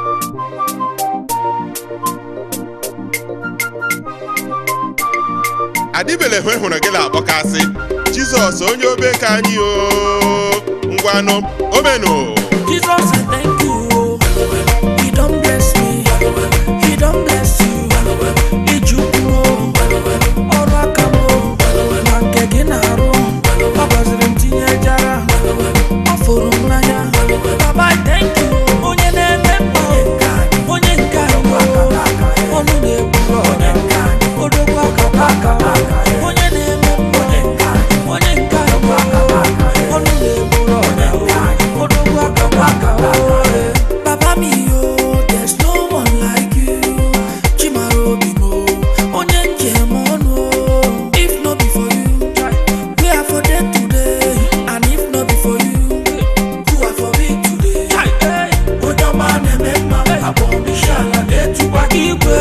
Adibele hụrụ gị na-akpọkasị Jizọs onye obe ka anyị ngwanụ omenu. Jesus, I thank you. He don't bless me. He don't bless you. Ijukumo, Orakamo, Mankeginaru, Papazirim Tinyajara, Afurum Naya. Baba, I thank you. Onye nemembo, onye nkaru, onune buro, odogwa kakaka. Onye nemembo, onye nkaru, onune buro, odogwa kakaka. Baba mi yo, there's no one like you. Chimaro bimo, onye nkemono. If not be for you, we are for dead today. And if not be for you, who are for me today? Odama nemema, abomi shala detu wakiwe.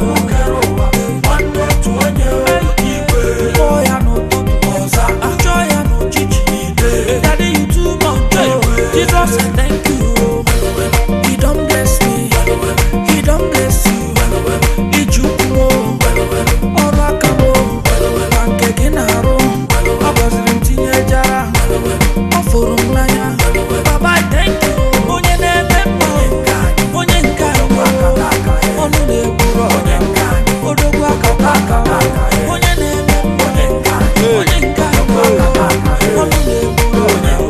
One to onye wakiwe. Oya no tutu oza, joya no chichi. Daddy you too much. Jesus, I thank you. He don't bless me. He don't bless you. Ijukumo, Orakamo, Mankeginaru, Abazirim Tinyajara, Afurum Naya. Baba, I thank you. Onye nemembo, onye nkaru, onune buro, odogwa kakaka. Onye nemembo, onye nkaru, onune buro,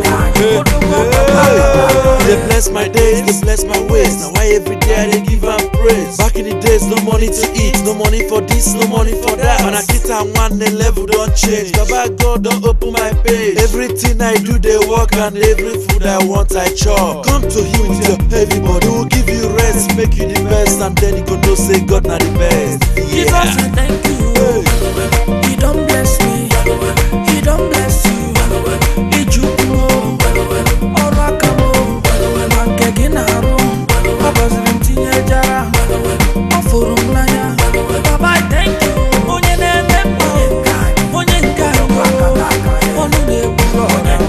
odogwa kakaka. They bless my days, they bless my ways. Now why every day I dey give am praise. Back in the days, no money to eat, no money for this, no money for that. When I get am one, the level don't change. Baba God don't open my page. Everything I do, they work, and every food I want, I chop. Come to Him with your heavy body, will give you rest, make you the best, and then you go know say God not the best. Jesus, I thank you. He don't bless me. He don't bless you. Ijukumo, Orakamo, Mankeginaru, Abazirim Tinyajara, Afurum Naya. Baba, I thank you. Onye nemembo, onye nkaru, onune buro,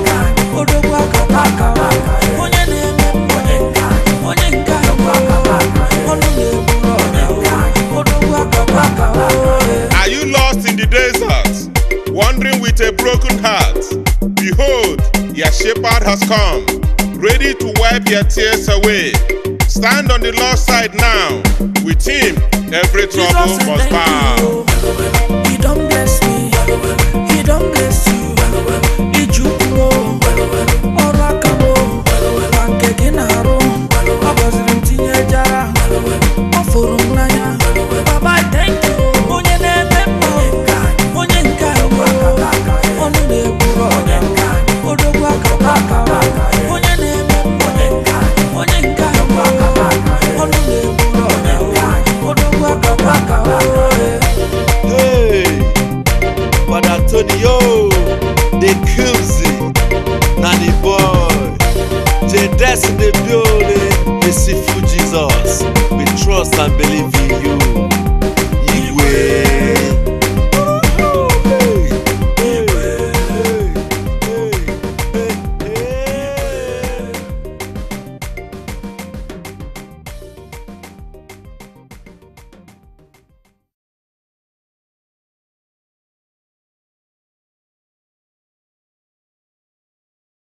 odogwa kakaka. Onye nemembo, onye nkaru, onune buro, odogwa kakaka. Are you lost in the desert, wandering with a broken heart? Behold, your shepherd has come, ready to wipe your tears away. Stand on the Lord's side now. With Him, every trouble Jesus, must I thank bow. you. He don't bless me. He don't bless you. Ijukumo, Orakamo, Mankeginaru, Abazirim Tinyajara, Afurum Naya. Baba, I thank you. Onye nemembo, onye nkaru, onune buro, odogwa kakaka. Onye nemembo, onye nkaru, onune buro, odogwa kakaka. Hey, but Antonio, the Kuzi, Nanny boy, J Des in the building, they see for Jesus. We trust and believe in you.